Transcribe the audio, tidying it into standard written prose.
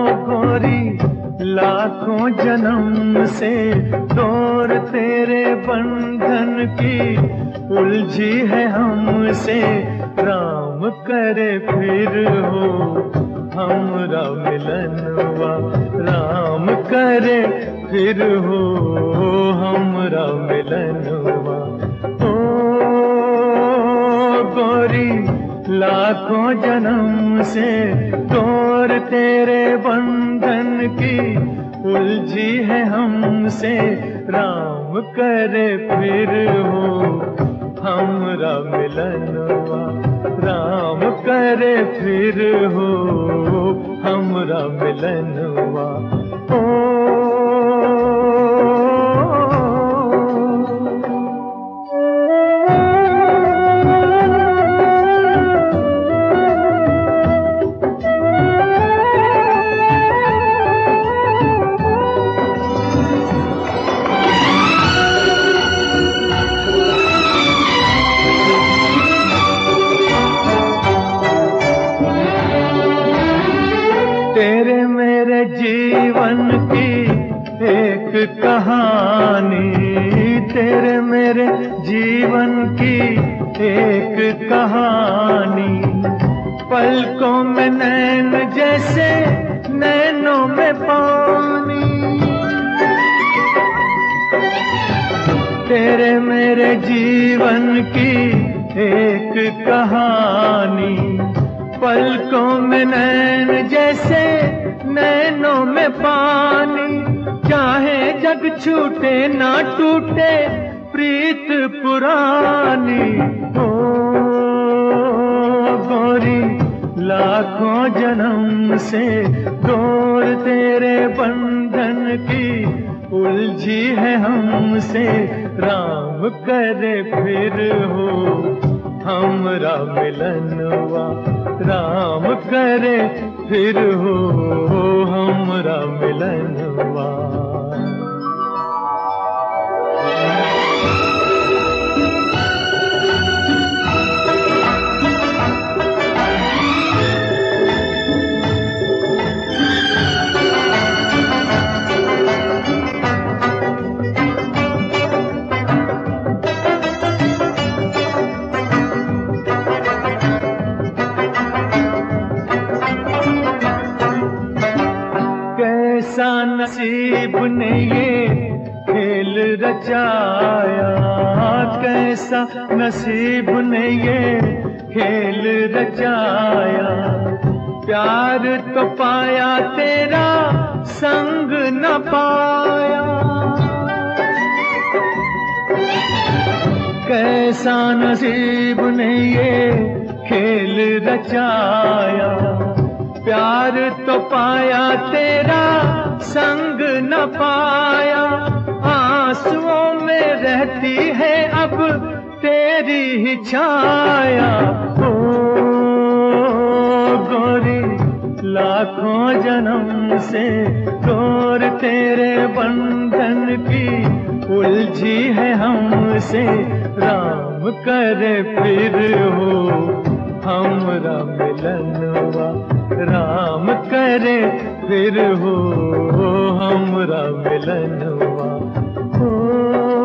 गोरी लाखों जन्म से डोर तेरे बंधन की उलझी है हमसे। राम करे फिर हो हमरा मिलनवा, राम करे फिर हो हमरा मिलनवा। ओ गोरी लाखों जन्म से डोर तेरे बंधन की उलझी है हमसे। राम करे फिर हो हमरा मिलनवा, राम करे फिर हो हमरा मिलनवा। ओ तेरे मेरे जीवन की एक कहानी, तेरे मेरे जीवन की एक कहानी। पलकों में नैन जैसे नैनों में पानी, तेरे मेरे जीवन की एक कहानी। पलकों में नैन जैसे नैनों में पानी। चाहे जग छूटे ना टूटे प्रीत पुरानी। ओ गोरी लाखों जन्म से डोर तेरे बंधन की उलझी है हमसे। राम करे फिर हो हमरा मिलनवा, राम करे फिर हो हमरा मिलनवा। कैसा नसीब ने ये खेल रचाया, कैसा नसीब ने ये खेल रचाया। प्यार तो पाया तेरा संग न पाया। कैसा नसीब ने ये खेल रचाया। प्यार तो पाया तेरा संग न पाया। आंसुओं में रहती है अब तेरी ही छाया। ओ गोरी लाखों जन्म से डोर तेरे बंधन की उलझी है हमसे। राम करे फिर हो हमरा मिलनवा, राम करे फिर हो हमरा मिलनवा। ओ